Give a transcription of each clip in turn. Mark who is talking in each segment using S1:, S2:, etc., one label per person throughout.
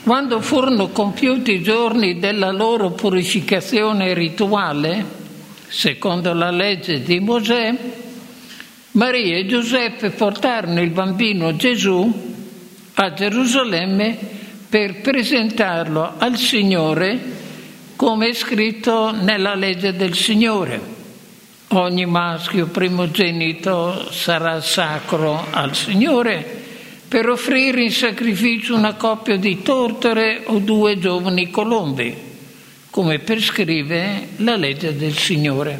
S1: Quando furono compiuti i giorni della loro purificazione rituale, secondo la legge di Mosè, Maria e Giuseppe portarono il bambino Gesù a Gerusalemme per presentarlo al Signore, come è scritto nella legge del Signore. Ogni maschio primogenito sarà sacro al Signore per offrire in sacrificio una coppia di tortere o 2 giovani colombi, come prescrive la legge del Signore.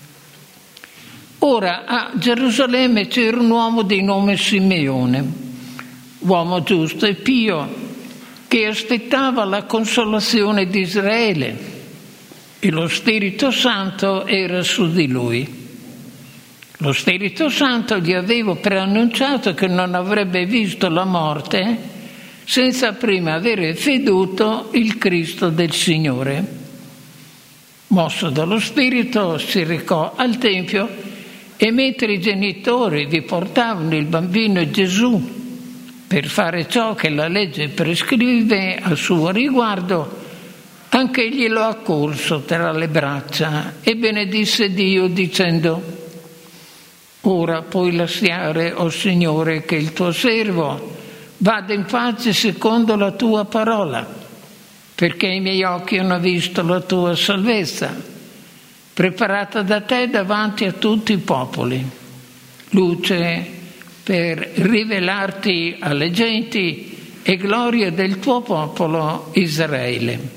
S1: Ora a Gerusalemme c'era un uomo di nome Simeone, uomo giusto e pio, che aspettava la consolazione di Israele, e lo Spirito Santo era su di lui. Lo Spirito Santo gli aveva preannunciato che non avrebbe visto la morte senza prima avere veduto il Cristo del Signore. Mosso dallo Spirito si recò al Tempio e mentre i genitori vi portavano il bambino Gesù per fare ciò che la legge prescrive a suo riguardo, anche egli lo accolse tra le braccia e benedisse Dio dicendo: «Ora puoi lasciare, o Signore, che il tuo servo vada in pace secondo la tua parola, perché i miei occhi hanno visto la tua salvezza, preparata da te davanti a tutti i popoli, luce per rivelarti alle genti e gloria del tuo popolo Israele».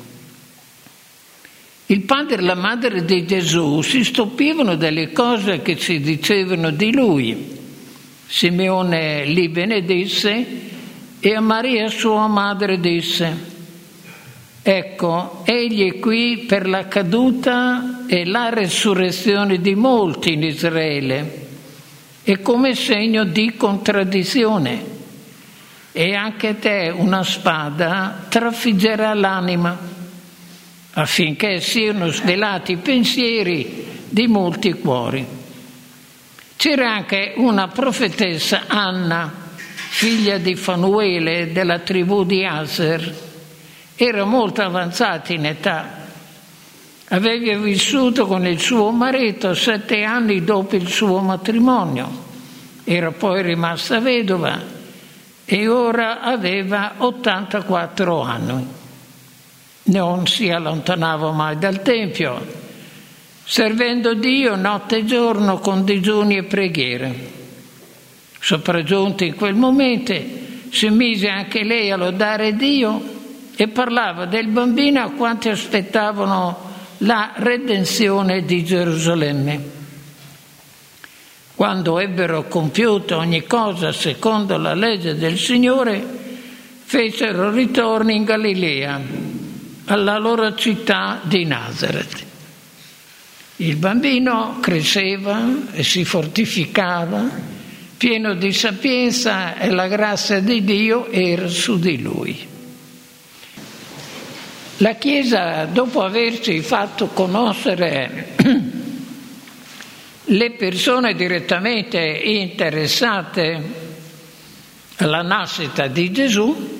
S1: Il padre e la madre di Gesù si stupivano delle cose che si dicevano di lui. Simeone li benedisse e a Maria sua madre disse: «Ecco, egli è qui per la caduta e la resurrezione di molti in Israele, e come segno di contraddizione. E anche te una spada trafiggerà l'anima, affinché siano svelati i pensieri di molti cuori». C'era anche una profetessa, Anna, figlia di Fanuele della tribù di Aser. Era molto avanzata in età. Aveva vissuto con il suo marito 7 anni dopo il suo matrimonio. Era poi rimasta vedova e ora aveva 84 anni. Non si allontanava mai dal Tempio, servendo Dio notte e giorno con digiuni e preghiere. Sopraggiunta in quel momento, si mise anche lei a lodare Dio e parlava del bambino a quanti aspettavano la redenzione di Gerusalemme. Quando ebbero compiuto ogni cosa secondo la legge del Signore, fecero ritorno in Galilea, alla loro città di Nazaret. Il bambino cresceva e si fortificava, pieno di sapienza, e la grazia di Dio era su di lui. La Chiesa, dopo averci fatto conoscere le persone direttamente interessate alla nascita di Gesù,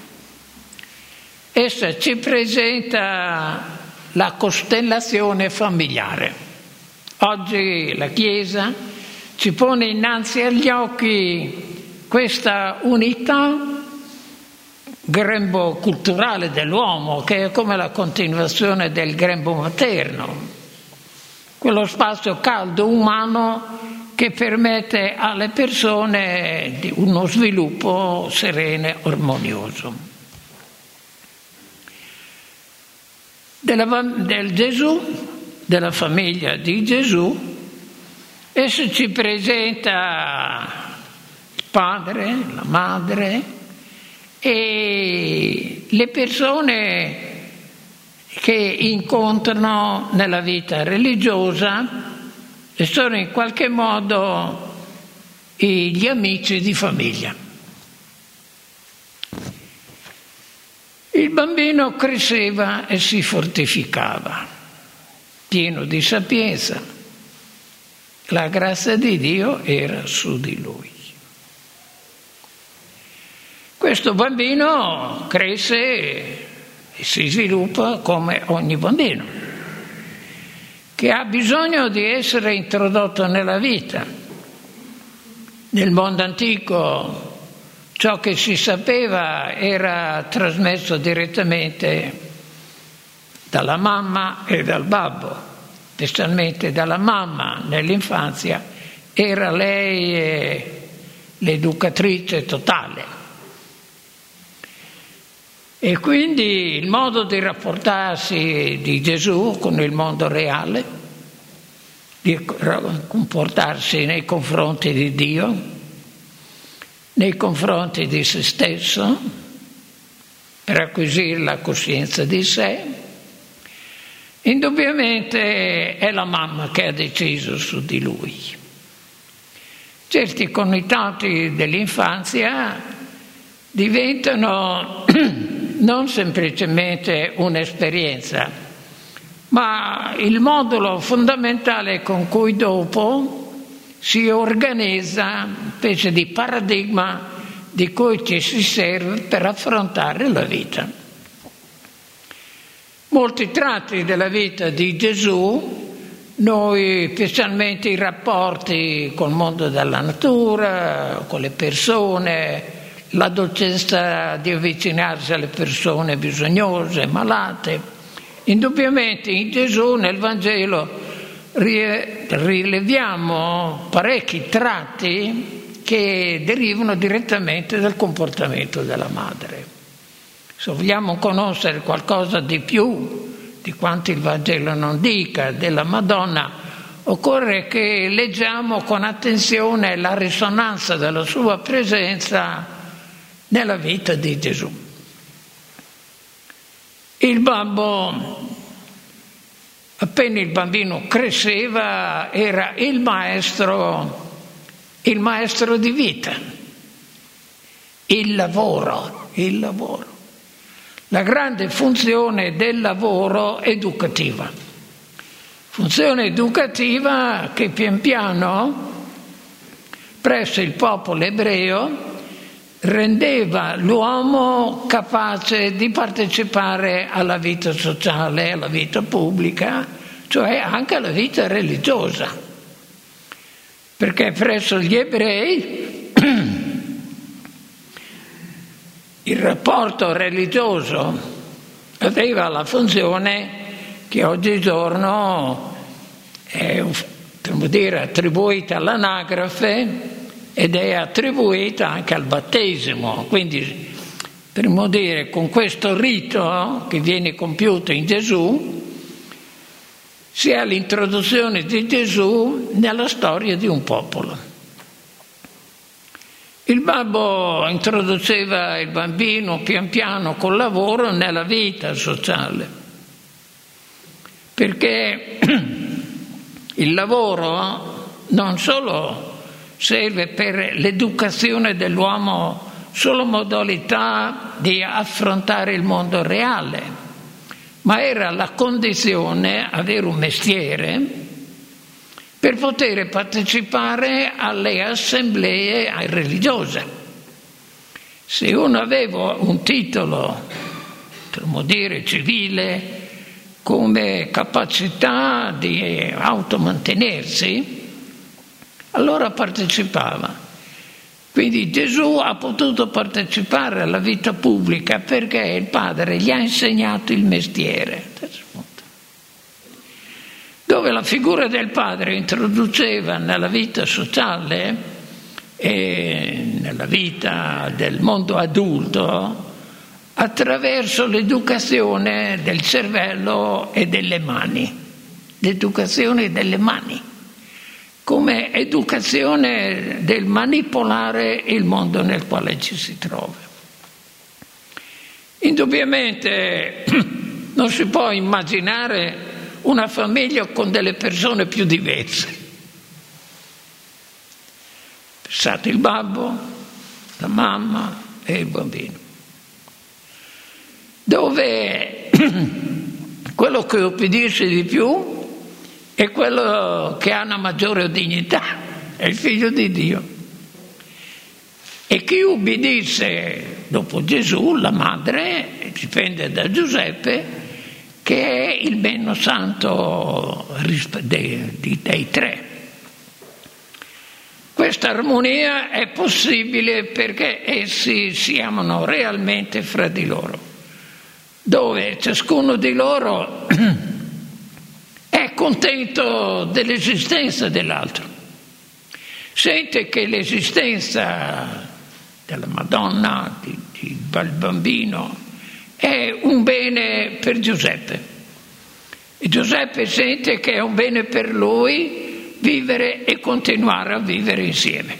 S1: essa ci presenta la costellazione familiare. Oggi la Chiesa ci pone innanzi agli occhi questa unità grembo culturale dell'uomo, che è come la continuazione del grembo materno, quello spazio caldo umano che permette alle persone di uno sviluppo sereno e armonioso. Del Gesù, della famiglia di Gesù, esso ci presenta il padre, la madre e le persone che incontrano nella vita religiosa e sono in qualche modo gli amici di famiglia. Il bambino cresceva e si fortificava, pieno di sapienza. La grazia di Dio era su di lui. questo bambino cresce e si sviluppa come ogni bambino, che ha bisogno di essere introdotto nella vita. Nel mondo antico ciò che si sapeva era trasmesso direttamente dalla mamma e dal babbo, specialmente dalla mamma nell'infanzia, era lei l'educatrice totale. E quindi il modo di rapportarsi di Gesù con il mondo reale, di comportarsi nei confronti di Dio, nei confronti di se stesso, per acquisire la coscienza di sé, indubbiamente è la mamma che ha deciso su di lui. Certi connotati dell'infanzia diventano non semplicemente un'esperienza, ma il modulo fondamentale con cui dopo si organizza una specie di paradigma di cui ci si serve per affrontare la vita. Molti tratti della vita di Gesù, noi specialmente i rapporti col mondo della natura, con le persone, la dolcezza di avvicinarsi alle persone bisognose, malate. Indubbiamente in Gesù, nel Vangelo, rileviamo parecchi tratti che derivano direttamente dal comportamento della madre. Se vogliamo conoscere qualcosa di più di quanto il Vangelo non dica della Madonna, occorre che leggiamo con attenzione la risonanza della sua presenza nella vita di Gesù. Il babbo, appena il bambino cresceva, era il maestro di vita, il lavoro, la grande funzione del lavoro educativa. Funzione educativa che pian piano presso il popolo ebreo rendeva l'uomo capace di partecipare alla vita sociale, alla vita pubblica, cioè anche alla vita religiosa. Perché presso gli ebrei il rapporto religioso aveva la funzione che oggigiorno è attribuita all'anagrafe ed è attribuita anche al battesimo. Quindi, potremmo dire, con questo rito che viene compiuto in Gesù, si ha l'introduzione di Gesù nella storia di un popolo. Il babbo introduceva il bambino pian piano col lavoro nella vita sociale, perché il lavoro non solo serve per l'educazione dell'uomo solo modalità di affrontare il mondo reale, ma era la condizione, avere un mestiere, per poter partecipare alle assemblee religiose. Se uno aveva un titolo, potremmo dire civile, come capacità di automantenersi, allora partecipava. Quindi Gesù ha potuto partecipare alla vita pubblica perché il Padre gli ha insegnato il mestiere, dove la figura del Padre introduceva nella vita sociale e nella vita del mondo adulto attraverso l'educazione del cervello e delle mani, l'educazione delle mani, come educazione del manipolare il mondo nel quale ci si trova. Indubbiamente non si può immaginare una famiglia con delle persone più diverse. Pensate il babbo, la mamma e il bambino, dove quello che obbedisce di più è quello che ha una maggiore dignità, è il figlio di Dio. E chi ubbidisce dopo Gesù, la madre, dipende da Giuseppe, che è il meno santo dei tre. Questa armonia è possibile perché essi si amano realmente fra di loro, dove ciascuno di loro è contento dell'esistenza dell'altro, sente che l'esistenza della Madonna, del bambino, è un bene per Giuseppe, e Giuseppe sente che è un bene per lui vivere e continuare a vivere insieme.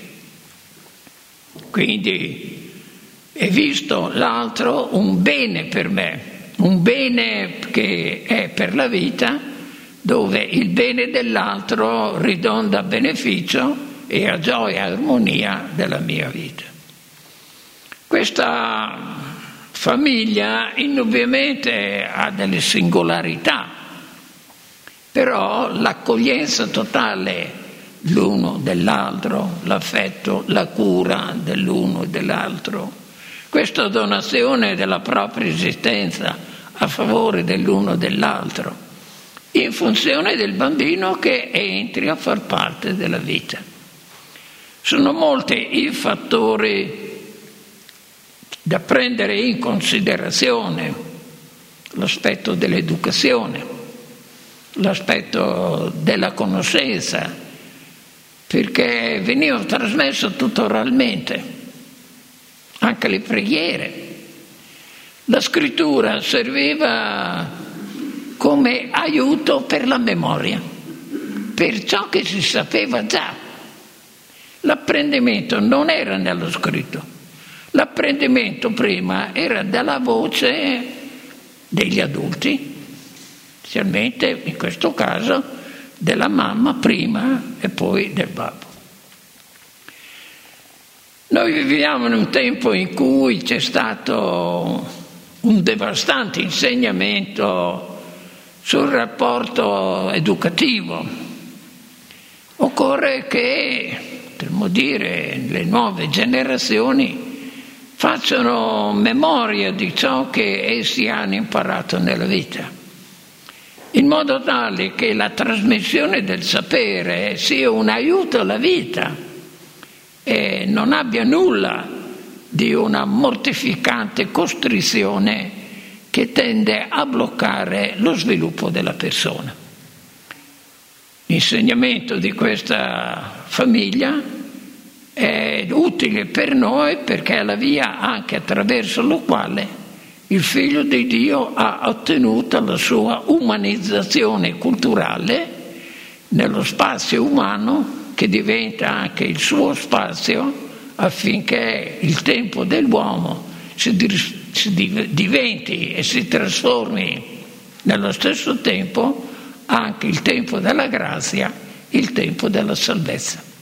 S1: Quindi è visto l'altro un bene per me, un bene che è per la vita, dove il bene dell'altro ridonda a beneficio e a gioia e armonia della mia vita. Questa famiglia indubbiamente ha delle singolarità, però l'accoglienza totale l'uno dell'altro, l'affetto, la cura dell'uno e dell'altro, questa donazione della propria esistenza a favore dell'uno e dell'altro, in funzione del bambino che entri a far parte della vita. Sono molti i fattori da prendere in considerazione: l'aspetto dell'educazione, l'aspetto della conoscenza, perché veniva trasmesso tutto oralmente, anche le preghiere. La scrittura serviva come aiuto per la memoria, per ciò che si sapeva già. L'apprendimento non era nello scritto. L'apprendimento prima era dalla voce degli adulti, specialmente in questo caso della mamma prima e poi del babbo. Noi viviamo in un tempo in cui c'è stato un devastante insegnamento sul rapporto educativo. Occorre che, potremmo dire, le nuove generazioni facciano memoria di ciò che essi hanno imparato nella vita, in modo tale che la trasmissione del sapere sia un aiuto alla vita e non abbia nulla di una mortificante costrizione che tende a bloccare lo sviluppo della persona. L'insegnamento di questa famiglia è utile per noi perché è la via anche attraverso la quale il Figlio di Dio ha ottenuto la sua umanizzazione culturale nello spazio umano, che diventa anche il suo spazio, affinché il tempo dell'uomo diventi e si trasformi nello stesso tempo anche il tempo della grazia, il tempo della salvezza.